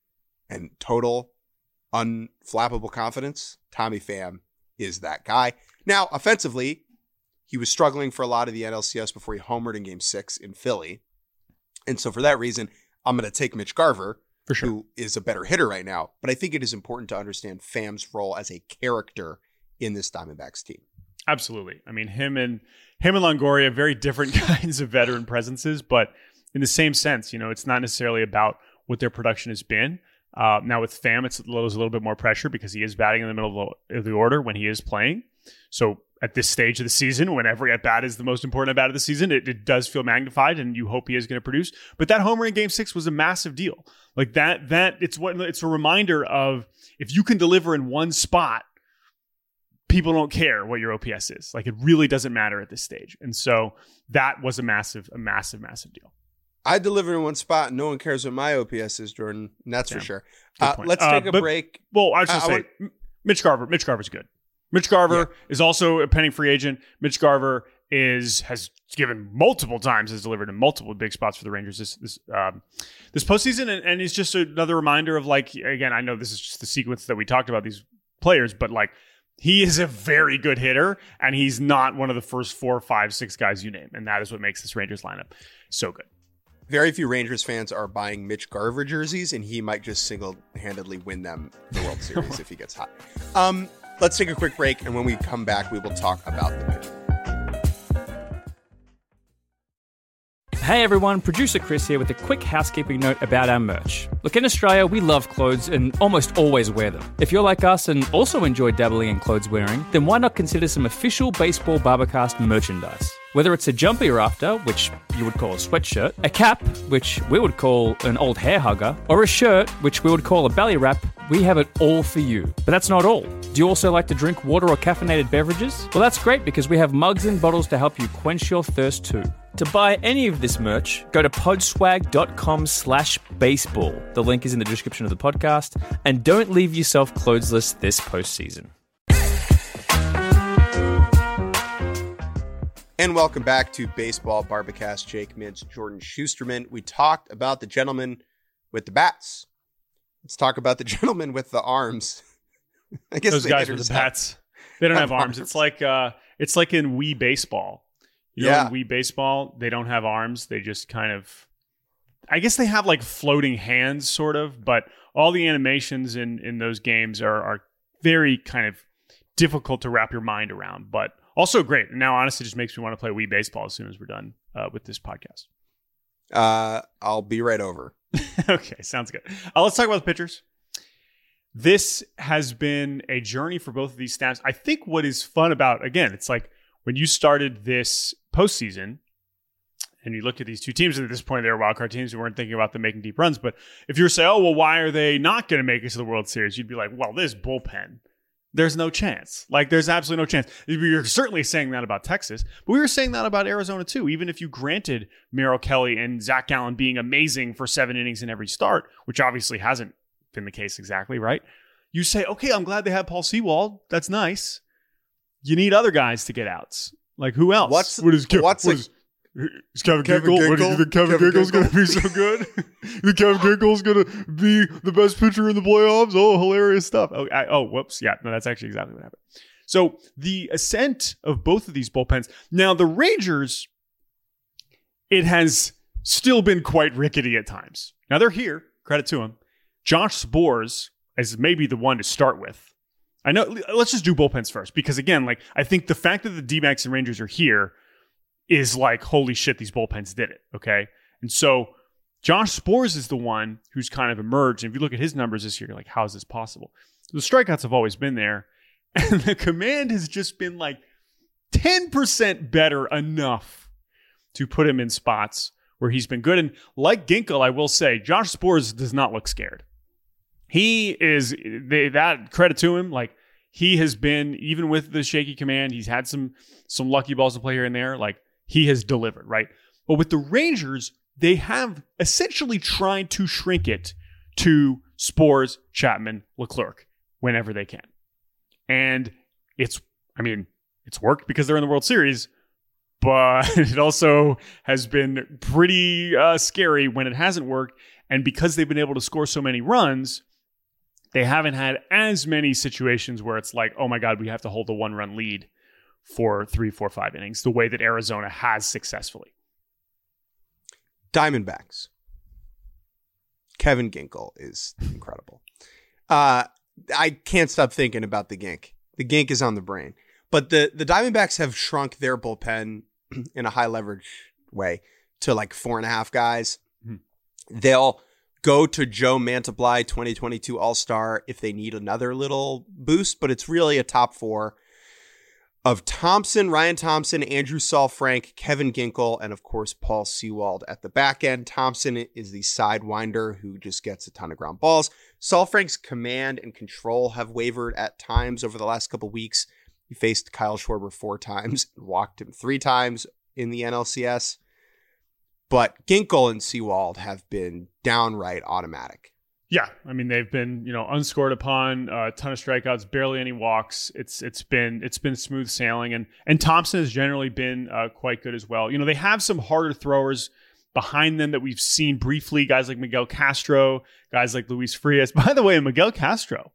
A: and total unflappable confidence, Tommy Pham is that guy. Now, offensively, he was struggling for a lot of the N L C S before he homered in Game Six in Philly, and so for that reason, I'm going to take Mitch Garver,
B: for sure,
A: who is a better hitter right now. But I think it is important to understand Pham's role as a character in this Diamondbacks team.
B: Absolutely. I mean, him and him and Longoria, very different kinds of veteran presences, but in the same sense, you know, it's not necessarily about what their production has been. Uh, now with Pham, it's a little, a little bit more pressure because he is batting in the middle of the, of the order when he is playing. So at this stage of the season, when every at-bat is the most important at-bat of the season, it, it does feel magnified, and you hope he is going to produce. But that homer in Game Six was a massive deal. Like that, that it's what it's a reminder of, if you can deliver in one spot, people don't care what your O P S is. Like, it really doesn't matter at this stage. And so that was a massive, a massive, massive deal.
A: I deliver in one spot, and no one cares what my O P S is, Jordan. And that's
B: Yeah.
A: for sure. Uh, let's
B: Uh,
A: take a
B: but-
A: break.
B: Well, I was
A: I-
B: just
A: I
B: say,
A: want-
B: Mitch Garver. Mitch Garver's good. Mitch Garver
A: Yeah.
B: is also a pending free agent. Mitch Garver is has given multiple times, has delivered in multiple big spots for the Rangers this this um, this postseason, and, and it's just another reminder of, like, again, I know this is just the sequence that we talked about these players, but like, he is a very good hitter, and he's not one of the first four, five, six guys you name, and that is what makes this Rangers lineup so good.
A: Very few Rangers fans are buying Mitch Garver jerseys, and he might just single-handedly win them the World Series if he gets hot. Um, let's take a quick break, and when we come back, we will talk about the pitcher.
C: Hey everyone, producer Chris here with a quick housekeeping note about our merch. Look, in Australia, we love clothes and almost always wear them. If you're like us and also enjoy dabbling in clothes wearing, then why not consider some official Baseball Barbercast merchandise? Whether it's a jumper you're after, which you would call a sweatshirt, a cap, which we would call an old hair hugger, or a shirt, which we would call a belly wrap, we have it all for you. But that's not all. Do you also like to drink water or caffeinated beverages? Well, that's great, because we have mugs and bottles to help you quench your thirst too. To buy any of this merch, go to podswag.com slash baseball. The link is in the description of the podcast. And don't leave yourself clothesless this postseason.
A: And welcome back to Baseball Barbacast. Jake Mintz, Jordan Schusterman. We talked about the gentleman with the bats. Let's talk about the gentleman with the arms. I guess
B: Those
A: the
B: guys with
A: hitters
B: the
A: have-
B: bats, they don't have
A: have
B: arms.
A: arms.
B: It's like uh, it's like in Wii Baseball. You
A: Yeah.
B: know, in Wii Baseball, they don't have arms. They just kind of, I guess they have like floating hands, sort of. But all the animations in in those games are are very kind of difficult to wrap your mind around, but also great. And now, honestly, just makes me want to play Wii Baseball as soon as we're done uh, with this podcast.
A: Uh, I'll be right over.
B: Okay, sounds good. Uh, let's talk about the pitchers. This has been a journey for both of these staffs. I think what is fun about, again, it's like when you started this postseason and you look at these two teams, and at this point they were wildcard teams, we weren't thinking about them making deep runs. But if you were saying, oh, well, why are they not going to make it to the World Series? You'd be like, well, this bullpen, there's no chance. Like, there's absolutely no chance. You're certainly saying that about Texas, but we were saying that about Arizona too. Even if you granted Merrill Kelly and Zach Gallen being amazing for seven innings in every start, which obviously hasn't been the case exactly, right? You say, okay, I'm glad they have Paul Sewald. That's nice. You need other guys to get outs. Like, who else?
A: What's
B: what is, Ke-
A: what's
B: what
A: a-
B: is, is Kevin,
A: Kevin
B: Ginkel? What do you
A: Ginkel?
B: think Kevin,
A: Kevin
B: Ginkel's going to be
A: Ginkel?
B: so good? You think Kevin Ginkel's going to be the best pitcher in the playoffs? Oh, hilarious stuff. Oh, I, oh, whoops. Yeah, no, that's actually exactly what happened. So the ascent of both of these bullpens. Now, the Rangers, it has still been quite rickety at times. Now, they're here. Credit to them. Josh Sborz is maybe the one to start with. I know. Let's just do bullpens first, because again, like, I think the fact that the D-backs and Rangers are here is like, holy shit, these bullpens did it. Okay. And so Josh Sborz is the one who's kind of emerged. And if you look at his numbers this year, you're like, how is this possible? The strikeouts have always been there. And the command has just been like ten percent better enough to put him in spots where he's been good. And like Ginkel, I will say, Josh Sborz does not look scared. He is, they, that credit to him. Like, he has been, even with the shaky command, he's had some some lucky balls to play here and there. Like, he has delivered, right? But with the Rangers, they have essentially tried to shrink it to Sborz, Chapman, Leclerc whenever they can. And it's, I mean, it's worked because they're in the World Series, but it also has been pretty uh, scary when it hasn't worked. And because they've been able to score so many runs, they haven't had as many situations where it's like, oh my God, we have to hold a one-run lead for three, four, five innings, the way that Arizona has successfully.
A: Diamondbacks. Kevin Ginkel is incredible. Uh, I can't stop thinking about the Gink. The Gink is on the brain. But the, the Diamondbacks have shrunk their bullpen in a high leverage way to like four and a half guys. Mm-hmm. They'll go to Joe Mantiply, twenty twenty-two All-Star, if they need another little boost, but it's really a top four. of Thompson, Ryan Thompson, Andrew Saalfrank, Kevin Ginkel, and of course, Paul Sewald at the back end. Thompson is the sidewinder who just gets a ton of ground balls. Saalfrank's command and control have wavered at times over the last couple weeks. He faced Kyle Schwarber four times and walked him three times in the N L C S. But Ginkel and Sewald have been downright automatic.
B: Yeah, I mean they've been, you know, unscored upon, a ton of strikeouts, barely any walks. It's it's been it's been smooth sailing, and and Thompson has generally been uh, quite good as well. You know, they have some harder throwers behind them that we've seen briefly, guys like Miguel Castro, guys like Luis Frias. By the way, Miguel Castro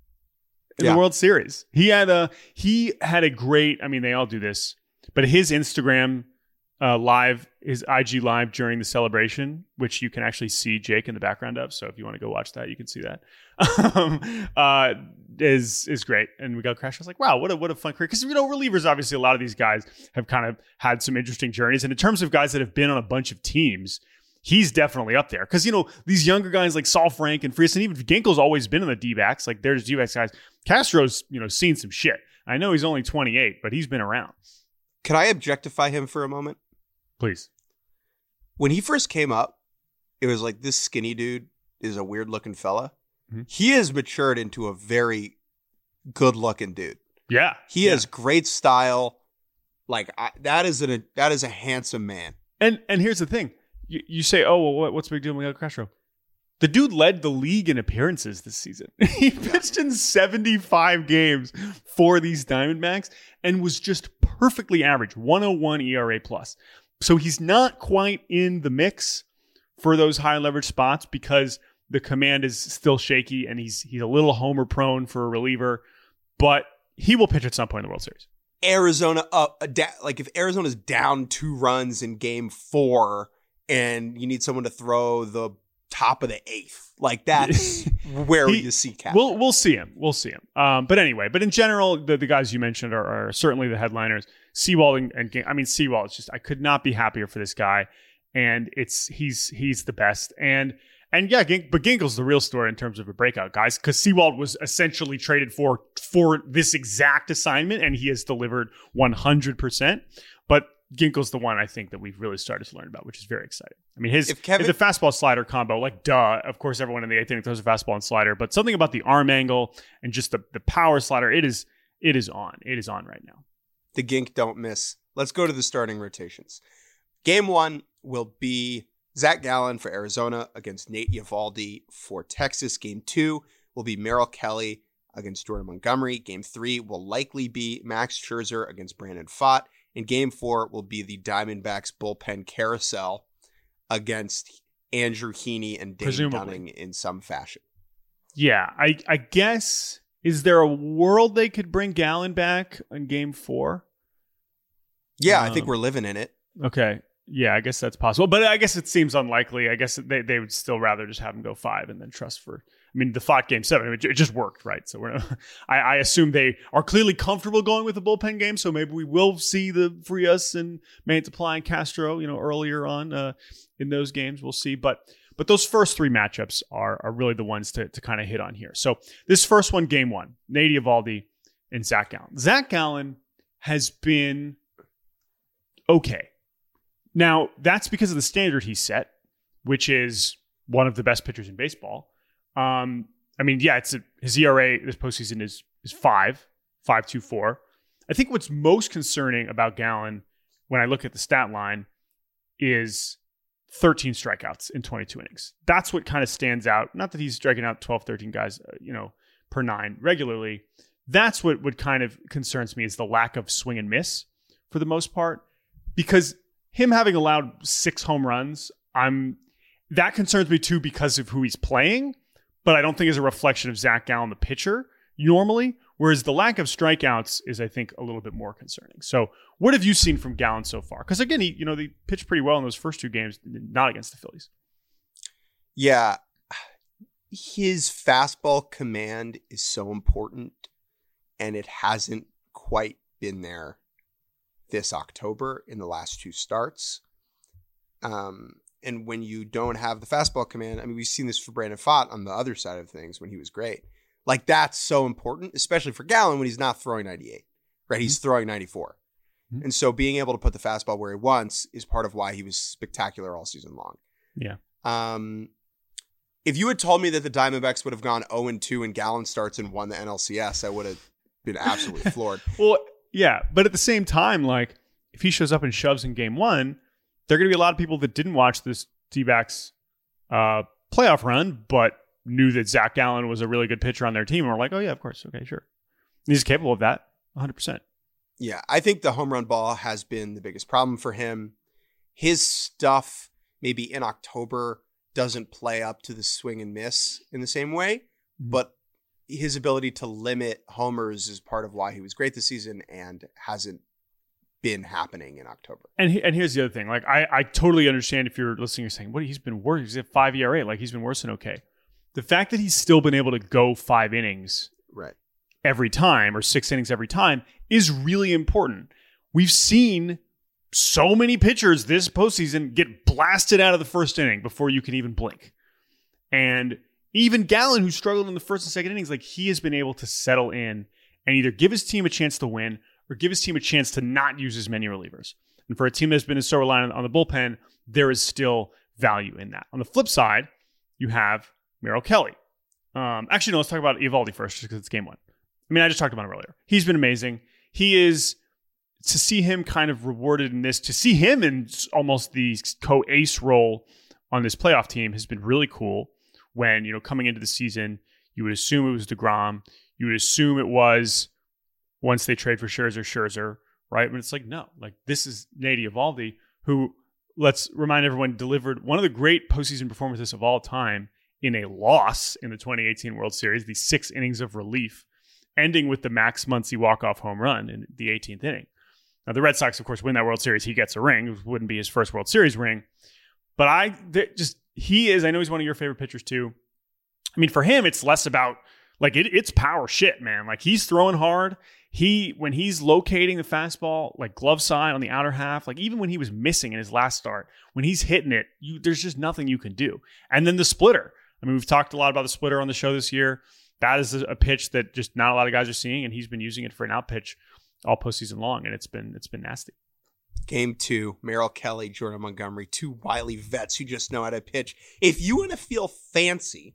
B: in
A: yeah.
B: the World Series, he had a he had a great. I mean, they all do this, but his Instagram uh, live, his I G live during the celebration, which you can actually see Jake in the background of. So if you want to go watch that, you can see that. um, uh, is is great. And Miguel Castro was like, wow, what a what a fun career. Because, you know, relievers, obviously, a lot of these guys have kind of had some interesting journeys. And in terms of guys that have been on a bunch of teams, he's definitely up there. Because, you know, these younger guys like Saalfrank and Frias, and even Ginkel's always been in the D-backs. Like, there's D-backs guys. Castro's, you know, seen some shit. I know he's only twenty-eight, but he's been around.
A: Can I objectify him for a moment?
B: Please.
A: When he first came up, it was like, this skinny dude is a weird looking fella.
B: Mm-hmm.
A: He has matured into a very good looking dude.
B: Yeah.
A: He
B: yeah.
A: has great style. Like I, that is an, a, that is a handsome man.
B: And and here's the thing. You, you say, oh, well, what, what's the big deal with Miguel Castro? The dude led the league in appearances this season. He pitched in seventy-five games for these Diamondbacks and was just perfectly average, one oh one E R A plus. So he's not quite in the mix for those high leverage spots because the command is still shaky and he's he's a little homer prone for a reliever, but he will pitch at some point in the World Series.
A: Arizona up, uh, da- like if Arizona's down two runs in game four and you need someone to throw the top of the eighth, like that's where
B: he,
A: you see Cat.
B: We'll we'll see him. We'll see him. Um, but anyway, but in general, the, the guys you mentioned are, are certainly the headliners. Sewald and, and I mean Sewald. It's just I could not be happier for this guy, and it's he's he's the best. And and yeah, Gink, but Ginkel's the real story in terms of a breakout, guys, because Sewald was essentially traded for for this exact assignment, and he has delivered one hundred percent. But Ginkel's the one I think that we've really started to learn about, which is very exciting. I mean, his,
A: Kevin,
B: his the fastball slider combo, like duh, of course, everyone in the eighth inning throws a fastball and slider, but something about the arm angle and just the, the power slider, it is it is on. It is on right now.
A: The Gink don't miss. Let's go to the starting rotations. Game one will be Zach Gallen for Arizona against Nate Eovaldi for Texas. Game two will be Merrill Kelly against Jordan Montgomery. Game three will likely be Max Scherzer against Brandon Pfaadt. And game four will be the Diamondbacks bullpen carousel against Andrew Heaney and Dane
B: Presumably.
A: Dunning in some fashion.
B: Yeah, I, I guess, is there a world they could bring Gallen back in game four?
A: Yeah,
B: um,
A: I think we're living in it.
B: Okay. Yeah, I guess that's possible. But I guess it seems unlikely. I guess they, they would still rather just have him go five and then trust for... I mean, the Pfaadt game seven, it just worked, right? So we're not, I, I assume they are clearly comfortable going with the bullpen game. So maybe we will see the Frias and Mantiply and Castro, you know, earlier on uh, in those games. We'll see. But but those first three matchups are, are really the ones to, to kind of hit on here. So this first one, game one, Nate Eovaldi and Zach Gallen. Zach Gallen has been okay. Now, that's because of the standard he set, which is one of the best pitchers in baseball. Um, I mean, yeah, it's a, his E R A this postseason is is five, five two four. I think what's most concerning about Gallen when I look at the stat line is thirteen strikeouts in twenty-two innings. That's what kind of stands out. Not that he's striking out twelve, thirteen guys, uh, you know, per nine regularly. That's what what kind of concerns me is the lack of swing and miss for the most part, because him having allowed six home runs, I'm that concerns me too because of who he's playing. But I don't think is a reflection of Zach Gallen, the pitcher, normally. Whereas the lack of strikeouts is, I think, a little bit more concerning. So what have you seen from Gallen so far? Because, again, he, you know, they pitched pretty well in those first two games, not against the Phillies.
A: Yeah. His fastball command is so important, and it hasn't quite been there this October in the last two starts. Um. And when you don't have the fastball command, I mean, we've seen this for Brandon Pfaadt on the other side of things when he was great. Like, that's so important, especially for Gallen when he's not throwing ninety-eight, right? He's throwing ninety-four.
B: Mm-hmm.
A: And so being able to put the fastball where he wants is part of why he was spectacular all season long.
B: Yeah.
A: Um, if you had told me that the Diamondbacks would have gone oh and two in Gallen starts and won the N L C S, I would have been absolutely floored.
B: Well, yeah. But at the same time, like, if he shows up and shoves in game one, there are going to be a lot of people that didn't watch this D-backs uh, playoff run, but knew that Zach Gallen was a really good pitcher on their team and were like, oh, yeah, of course. Okay, sure. And he's capable of that one hundred percent.
A: Yeah, I think the home run ball has been the biggest problem for him. His stuff, maybe in October, doesn't play up to the swing and miss in the same way, mm-hmm. but his ability to limit homers is part of why he was great this season and hasn't been happening in October.
B: And he, and here's the other thing. Like, I, I totally understand if you're listening, you're saying, what, he's been worse. He's at five E R A. Like, he's been worse than okay. The fact that he's still been able to go five innings
A: right.
B: every time or six innings every time is really important. We've seen so many pitchers this postseason get blasted out of the first inning before you can even blink. And even Gallen, who struggled in the first and second innings, like, he has been able to settle in and either give his team a chance to win or give his team a chance to not use as many relievers. And for a team that's been so reliant on the bullpen, there is still value in that. On the flip side, you have Merrill Kelly. Um, actually, no, let's talk about Eovaldi first, just because it's game one. I mean, I just talked about him earlier. He's been amazing. He is, to see him kind of rewarded in this, to see him in almost the co-ace role on this playoff team has been really cool. When, you know, coming into the season, you would assume it was DeGrom. You would assume it was, once they trade for Scherzer, Scherzer, right? But it's like, no, like, this is Nate Eovaldi, who, let's remind everyone, delivered one of the great postseason performances of all time in a loss in the twenty eighteen World Series, the six innings of relief, ending with the Max Muncy walk-off home run in the eighteenth inning. Now, the Red Sox, of course, win that World Series. He gets a ring. It wouldn't be his first World Series ring. But I just, he is, I know he's one of your favorite pitchers too. I mean, for him, it's less about, like, it, it's power shit, man. Like, he's throwing hard. He, when he's locating the fastball, like glove side on the outer half, like even when he was missing in his last start, when he's hitting it, you, there's just nothing you can do. And then the splitter. I mean, we've talked a lot about the splitter on the show this year. That is a pitch that just not a lot of guys are seeing, and he's been using it for an out pitch all postseason long, and it's been it's been nasty.
A: Game two, Merrill Kelly, Jordan Montgomery, two wily vets who just know how to pitch. If you want to feel fancy,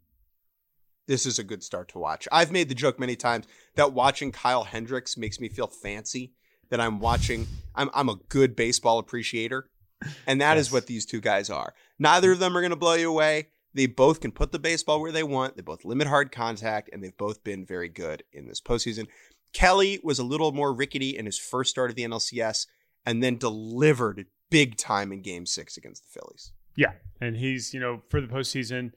A: this is a good start to watch. I've made the joke many times that watching Kyle Hendricks makes me feel fancy, that I'm watching, I'm I'm a good baseball appreciator, and that yes. is what these two guys are. Neither of them are going to blow you away. They both can put the baseball where they want. They both limit hard contact, and they've both been very good in this postseason. Kelly was a little more rickety in his first start of the N L C S and then delivered big time in game six against the Phillies.
B: Yeah, and he's, you know, for the postseason,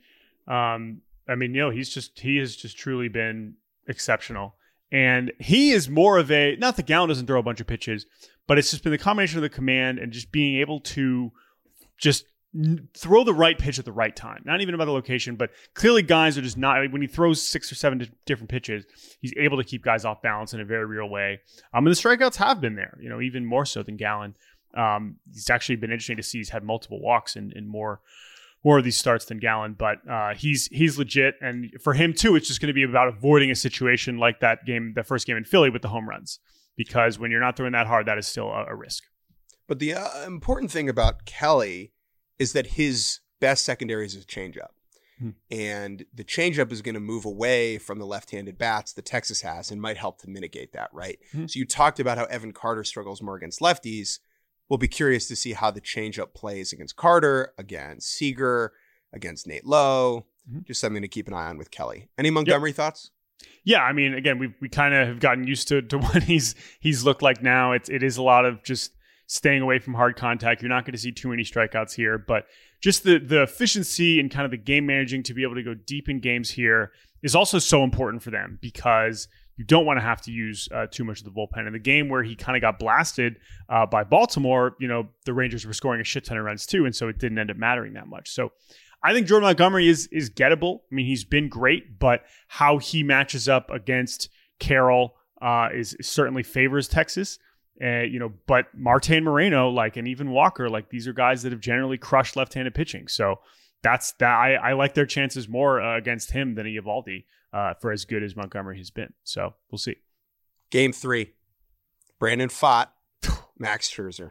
B: um, I mean, you know, he's just, he has just truly been exceptional. And he is more of a, not that Gallen doesn't throw a bunch of pitches, but it's just been the combination of the command and just being able to just throw the right pitch at the right time. Not even about the location, but clearly guys are just not, when he throws six or seven different pitches, he's able to keep guys off balance in a very real way. Um, and the strikeouts have been there, you know, even more so than Gallen. Um, it's actually been interesting to see he's had multiple walks in, in more more of these starts than Gallen, but uh, he's he's legit. And for him too, it's just going to be about avoiding a situation like that game, the first game in Philly with the home runs, because when you're not throwing that hard, that is still a, a risk.
A: But the uh, important thing about Kelly is that his best secondary is his changeup. Hmm. And the changeup is going to move away from the left-handed bats that Texas has and might help to mitigate that, right? Hmm. So you talked about how Evan Carter struggles more against lefties. We'll be curious to see how the changeup plays against Carter, against Seager, against Nate Lowe. Mm-hmm. Just something to keep an eye on with Kelly. Any Montgomery yep. thoughts?
B: Yeah, I mean, again, we we kind of have gotten used to to what he's he's looked like now. It's it is a lot of just staying away from hard contact. You're not going to see too many strikeouts here, but just the the efficiency and kind of the game managing to be able to go deep in games here is also so important for them, because you don't want to have to use uh, too much of the bullpen. In the game where he kind of got blasted uh, by Baltimore, you know, the Rangers were scoring a shit ton of runs too, and so it didn't end up mattering that much. So I think Jordan Montgomery is is gettable. I mean, he's been great, but how he matches up against Carroll uh, is, is certainly favors Texas. Uh, you know, but Marte and Moreno, like, and even Walker, like, these are guys that have generally crushed left-handed pitching. So that's that. I, I like their chances more uh, against him than Eovaldi uh, for as good as Montgomery has been. So we'll see.
A: Game three, Brandon Pfaadt, Max Scherzer.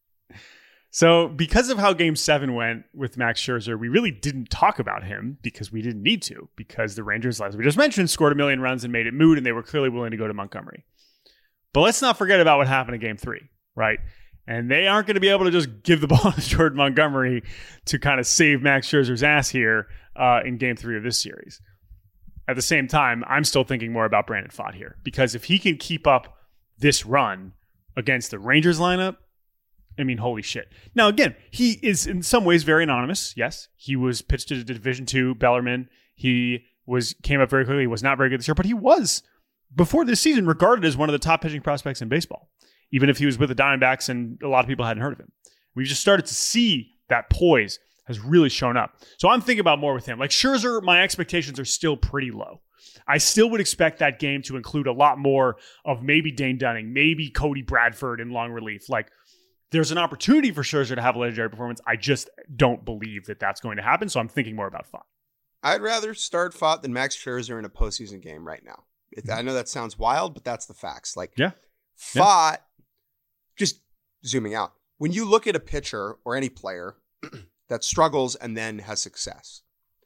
B: So because of how game seven went with Max Scherzer, we really didn't talk about him because we didn't need to, because the Rangers, as we just mentioned, scored a million runs and made it moot, and they were clearly willing to go to Montgomery. But let's not forget about what happened in game three, right? And they aren't going to be able to just give the ball to Jordan Montgomery to kind of save Max Scherzer's ass here uh, in game three of this series. At the same time, I'm still thinking more about Brandon Pfaadt here, because if he can keep up this run against the Rangers lineup, I mean, holy shit. Now, again, he is in some ways very anonymous. Yes, he was pitched to the Division two Bellarmine. He was came up very quickly. He was not very good this year, but he was, before this season, regarded as one of the top pitching prospects in baseball, even if he was with the Diamondbacks and a lot of people hadn't heard of him. We've just started to see that poise has really shown up. So I'm thinking about more with him. Like Scherzer, my expectations are still pretty low. I still would expect that game to include a lot more of maybe Dane Dunning, maybe Cody Bradford in long relief. Like, there's an opportunity for Scherzer to have a legendary performance. I just don't believe that that's going to happen. So I'm thinking more about Pfaadt.
A: I'd rather start Pfaadt than Max Scherzer in a postseason game right now. It, I know that sounds wild, but that's the facts. Like,
B: yeah,
A: Pfaadt, yeah. Just zooming out. When you look at a pitcher or any player that struggles and then has success,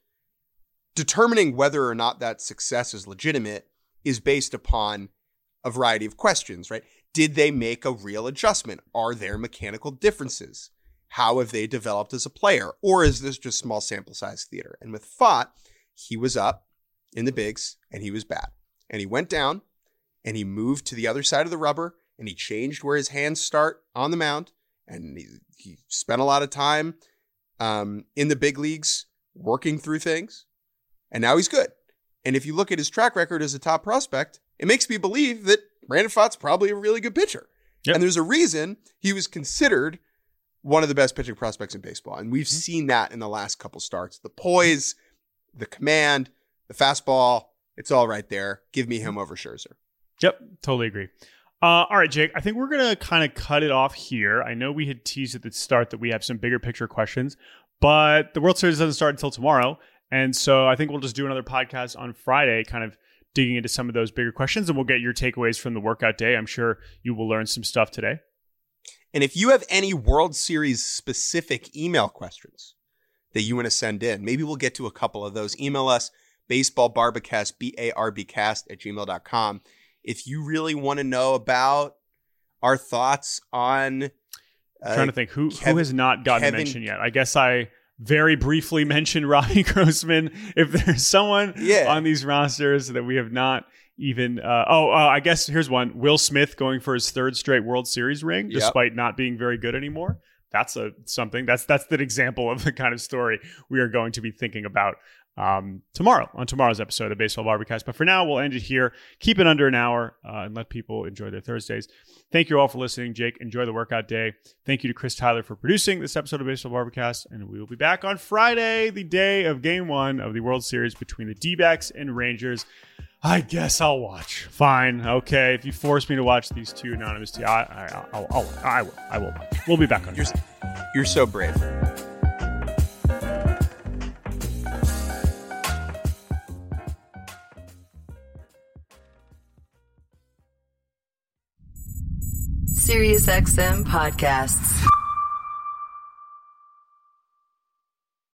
A: determining whether or not that success is legitimate is based upon a variety of questions, right? Did they make a real adjustment? Are there mechanical differences? How have they developed as a player? Or is this just small sample size theater? And with Pfaadt, he was up in the bigs and he was bad. And he went down and he moved to the other side of the rubber and he changed where his hands start on the mound. And he, he spent a lot of time um, in the big leagues working through things. And now he's good. And if you look at his track record as a top prospect, it makes me believe that Brandon Pfaadt's probably a really good pitcher. Yep. And there's a reason he was considered one of the best pitching prospects in baseball. And we've mm-hmm. seen that in the last couple starts. The poise, the command, the fastball, it's all right there. Give me him over Scherzer.
B: Yep, totally agree. Uh, all right, Jake, I think we're going to kind of cut it off here. I know we had teased at the start that we have some bigger picture questions, but the World Series doesn't start until tomorrow. And so I think we'll just do another podcast on Friday, kind of digging into some of those bigger questions, and we'll get your takeaways from the workout day. I'm sure you will learn some stuff today.
A: And if you have any World Series specific email questions that you want to send in, maybe we'll get to a couple of those. Email us, baseballbarbacast, B A R B cast at gmail dot com. If you really want to know about our thoughts on... Uh,
B: I'm trying to think, who,
A: Kevin,
B: who has not gotten
A: Kevin,
B: mentioned yet? I guess I... very briefly mentioned Robbie Grossman. If there's someone yeah. on these rosters that we have not even... Uh, oh, uh, I guess here's one. Will Smith going for his third straight World Series ring, yep. despite not being very good anymore. That's a something. That's that's the example of the kind of story we are going to be thinking about um, tomorrow on tomorrow's episode of Baseball Barbacast. But for now, we'll end it here. Keep it under an hour uh, and let people enjoy their Thursdays. Thank you all for listening. Jake, enjoy the workout day. Thank you to Chris Tyler for producing this episode of Baseball Barbacast. And we will be back on Friday, the day of game one of the World Series between the D-backs and Rangers. I guess I'll watch. Fine. Okay. If you force me to watch these two anonymous teams, I, I, I'll, I'll, I will. I will watch. We'll be back on
A: You're, you're so brave.
D: SiriusXM Podcasts.